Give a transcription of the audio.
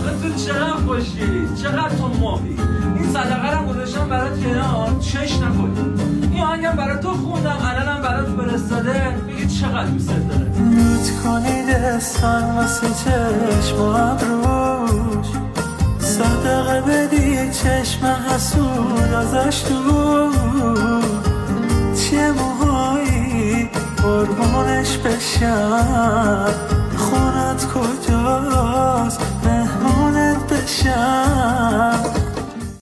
تو چقدر خوشگلی، چقدر تو ماهی. این صدقه رو گذاشتم برات کنار، چش نکنی. این آهنگم برات تو خوندم، الانم برات فرستاده. بگی چقدر دوست داره. نوت کنی دستان واسه چشم و ابروش، صدقه بدی چشم حسود ازش دور. چه موهایی قربونش بشم، خونت کجاست مهمونت بشم.